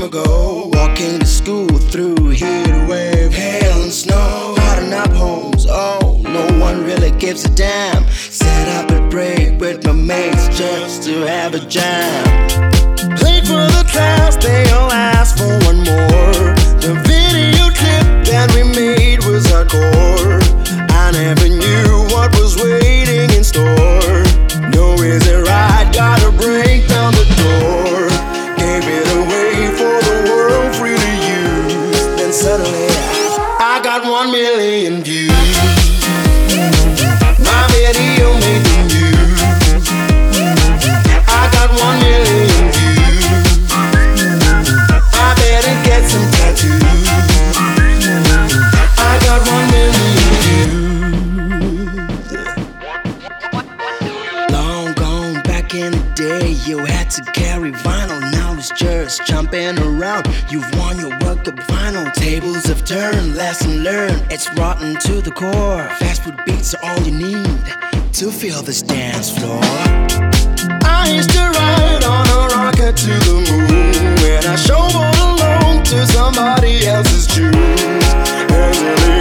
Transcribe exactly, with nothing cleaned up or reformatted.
ago, walking to school through heat wave, hail and snow, hotting up homes. Oh, no one really gives a damn. Set up a break with my mates just to have a jam. Played for the class, they all asked for one more. The video clip that we made was hardcore. I never knew what was waiting in store. No, is it right? Gotta break down the door. Gave it away for the world free to use. Then suddenly I got one million views. My video made the news. I got one million views. I better get some tattoos. I got one million views. Long gone back in the day, you had to carry vinyl. Now it's just jumping around. You've won your World Cup vinyl. Tables have turned, lesson learned. It's rotten to the core. Fast food beats are all you need to feel this dance floor. I used to ride on a rocket to the moon when I showboat alone to somebody else's tunes. Easily